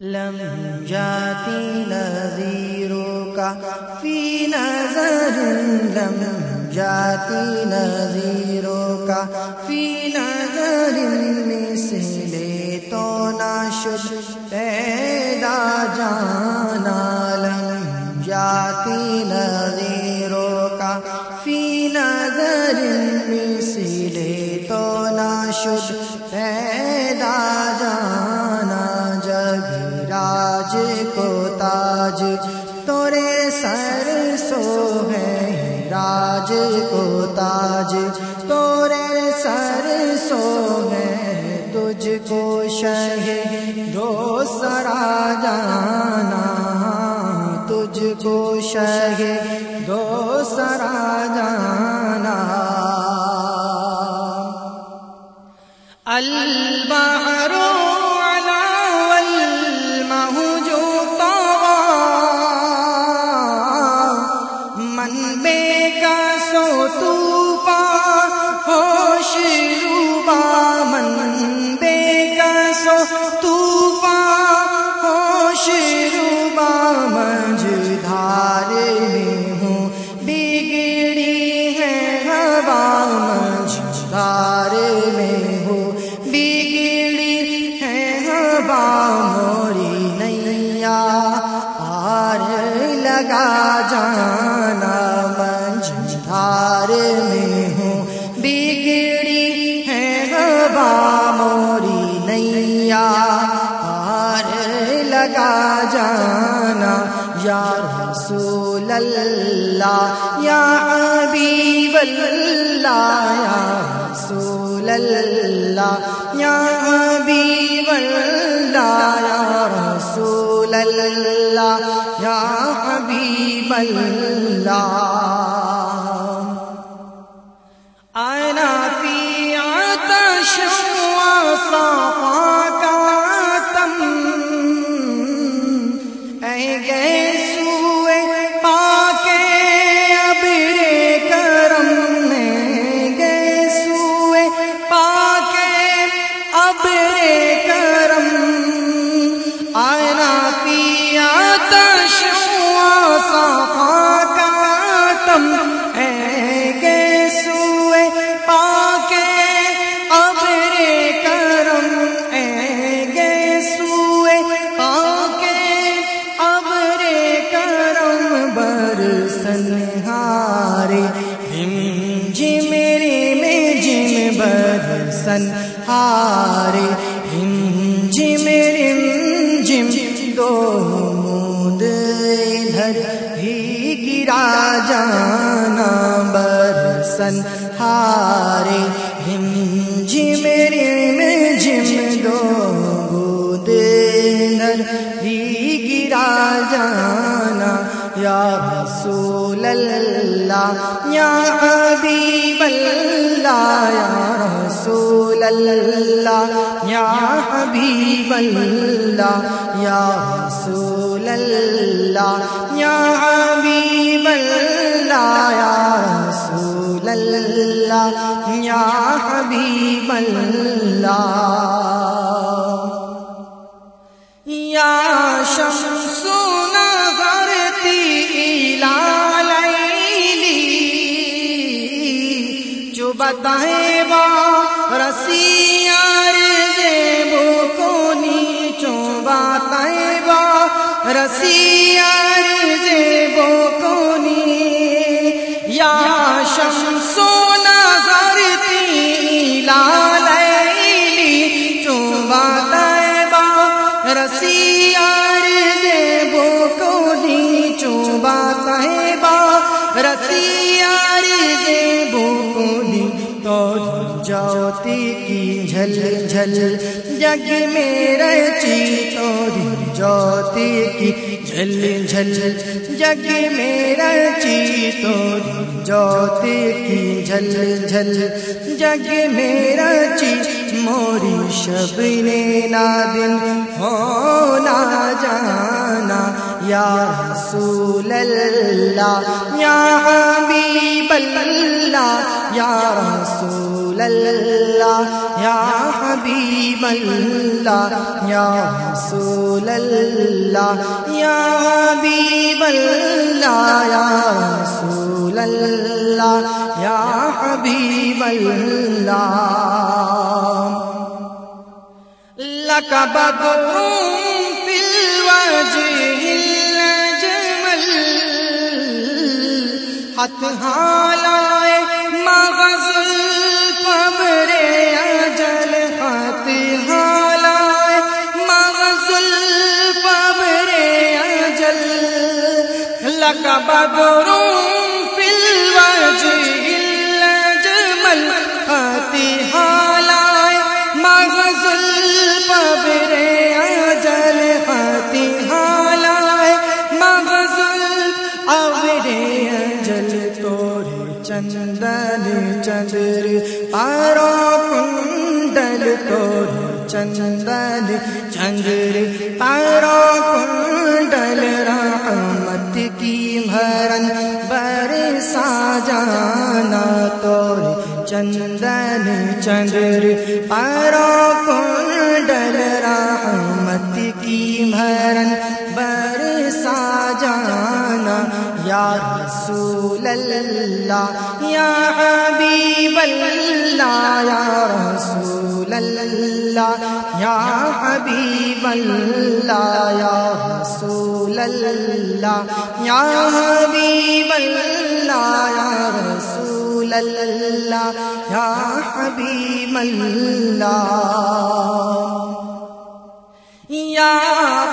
لم جاتی نظیروں کا فی نظر، لم جاتی نظیروں کا فی نظر، مثل تو نہ شد پیدا جانا، لم جاتی نظیروں کا فی نظر، مثل تو نہ شد پیدا جانا، راج کو تاج تورے سر سو ہے، راج کو تاج تورے سر سو ہے، تجھ کو شہ دو سرا جانا، تجھ کو شہ دو سرا جانا، البحر جانا، منجھار میں ہوں بگڑی ہے ہوا موری نیا، پار لگا جانا، یا رسول اللہ یا حبیب اللہ، یا رسول اللہ یا حبیب اللہ، یا رسول اللہ یا حبیب اللہ، آنا فی عطش وصفاک تم، اے گئے سوئے پاک ابر کرم، اے گئے سوئے پاک ابر کرم، آنا فی عطش وصفاک تم، اے گئے سوئے پاک ابر کرم، اے گئے سوئے پاک ابر کرم، برسنہارے ہم جم رم جم، برسنہارے ہم جم رم جم، دو موند ادھر ہی گرا جانا، برسنہارے ہم جم رم جم، دو موند ادھر ہی گرا جانا، یا رسول اللہ یا حبیب اللہ، یا رسول اللہ یا حبیب اللہ، یا رسول اللہ یا حبیب اللہ، یا رسول اللہ یا حبیب اللہ، یا شمس نظرتی الی لیلی، جو بتائے با رسی عرض بکنی، جو بتائے با رسی عرض بکنی، یا شمس نظرتی الی لیلی، جو بتائے با رسی عرض بکنی، جو بتائے با رسی عرض بکنی، تو جوتی کی جھل جھل جگ میں رچی، تو جوتی کی جھل جھل جگ میں رچی، تو جوتی کی جھل جھل جگ میں رچی، موری شب نے نا دن ہونا جانا، یا رسول اللہ یا حبیب اللہ، یا رسول رسول اللہ یا حبیب اللہ یا رسول اللہ یا حبیب اللہ یا رسول اللہ یا حبیب اللہ لک بدر فی الوجه الجمل خط حالائے مغز القبر اجل خط حالائے مغز القبر اجل لک بدر فی الوجه الجمل خط حالائے مغز القبر اجل خط حالائے مغز القبر اجل تورے چندن چندر پارو کنڈل تورے چندن چندر پارو کنڈل رحمت کی بھرن برسا جانا تورے چندن چندر پارو کنڈل رحمت کی بھرن برسا جانا یا رسول اللہ یا حبیب اللہ یا رسول اللہ یا حبیب اللہ یا رسول اللہ یا حبیب اللہ یا رسول اللہ یا حبیب اللہ یا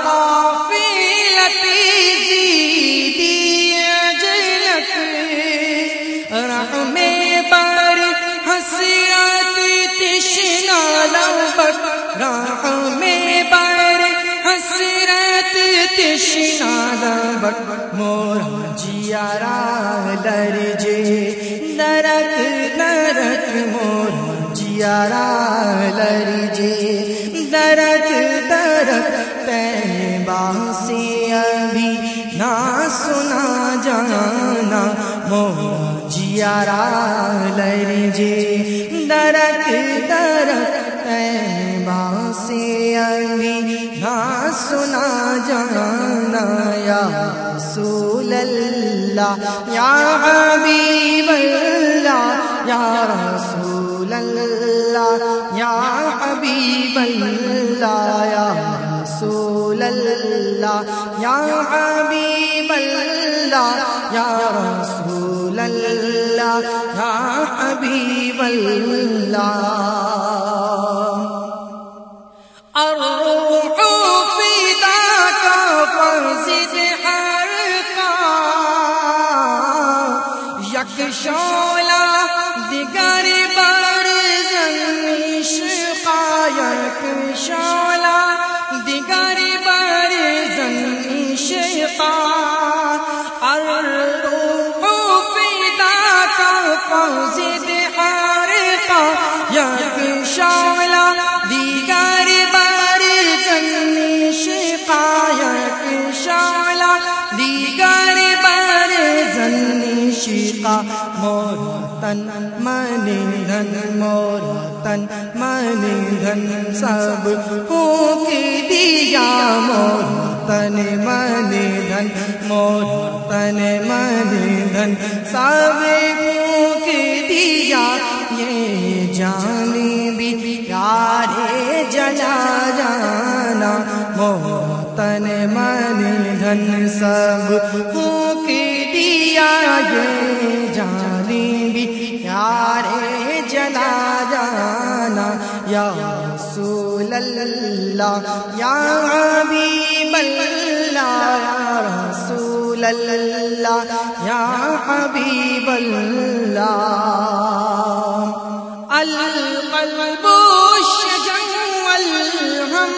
قافلتی زیدی اجلت رحم بر حسرت تشنا لبک رحم بر حسرت تشنا لبک مورا جیارا لرجے درک درک مورا جیارا لرجے درک درک تیبہ سے ابھی نہ سنا جانا مورا جیارا لرجے درک درک تیبہ سے ابھی نہ سنا جانا یا رسول اللہ یا حبیب اللہ یا رسول اللہ یا حبیب اللہ یا رسول اللہ یا حبیب اللہ یا رسول اللہ یا حبیب اللہ الروح فداک فزد حرقا یک شعلہ دیگر بر زمین شقا یک شعلہ دیگر بر زمین شقا الروح فداک فزد حرقا یک شعلہ دیگر بر زمین شقا یک شعلہ دیگر بر زمین شقا مورا تن من دھن مورا تن من دھن سب پھونک دیا مورا تن من دھن مورا تن من دھن سب پھونک دیا یہ جانی بھی پیارے جلا جانا مورا تن من دھن سب پھونک دیا یہ جانی بھی پیارے جلا جانا یا رسول اللہ یا حبیب اللہ یا رسول اللہ یا حبیب اللہ القلب شجع والہم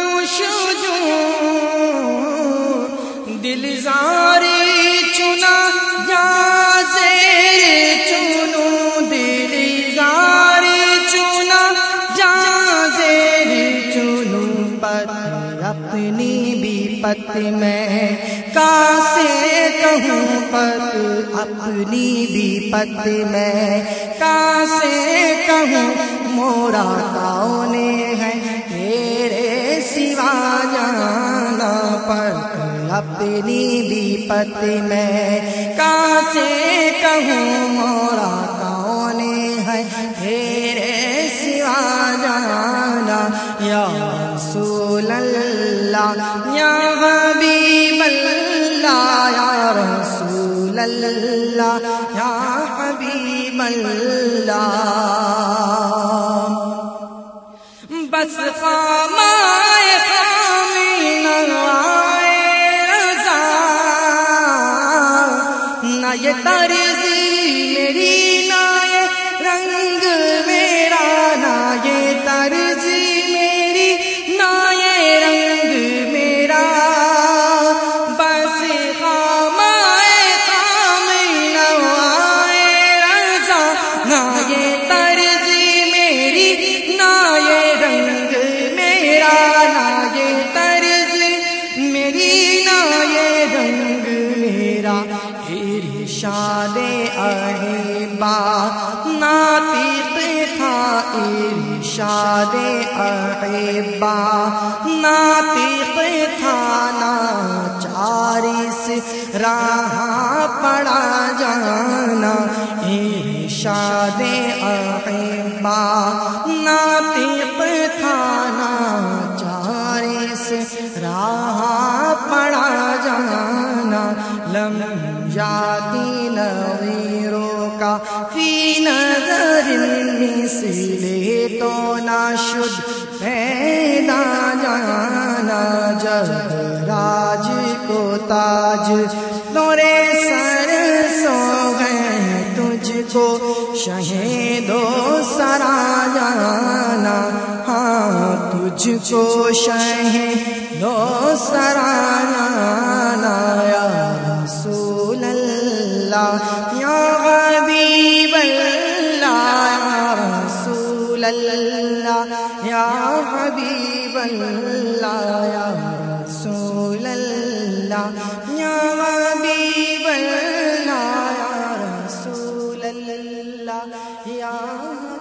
شجون دل زاری چنا یا زیر چنو دل زاری چنا یا زیر چنو پر اپنی بھی پت میں کاسے کہوں پت اپنی بھی پت میں کاسے کہوں مورا کون ہے تیرے سوا جانا پت اپنی بھی پت میں کاسے کہوں مورا کون ہے تیرے سوا جانا یا رسول اللہ یا حبیب اللہ یا رسول اللہ یا حبیب اللہ بس خامائے خامی نوائے رضا نہ یہ ترزی میری نہ یہ رنگ میرا نہ یہ ترزی میری نہ یہ رنگ میرا بس خامائے خامی نوائے رضا نہ یہ ترزی میری نہ یہ رنگ میرا نہ یہ طرز میری نہ یہ رنگ میرا ارشاد احبا ناطق تھا ارشاد احبا ناطق تھا ناچار سے راہ پڑا جانا ارشاد احبا ناطق تھا ناچار سے راہ پڑا جانا لم جاتی نغیروں کا فی نظر مثل تو نہ شد پیدا جانا جب راج کو تاج تورے سر سو گئے تجھ کو شہیدو سرا جانا ہاں تجھ کو شہیدو سرا جانا یا رسول اللہ یا حبیب اللہ یا رسول اللہ یا حبیب اللہ یا رسول اللہ یا حبیب اللہ یا رسول اللہ یا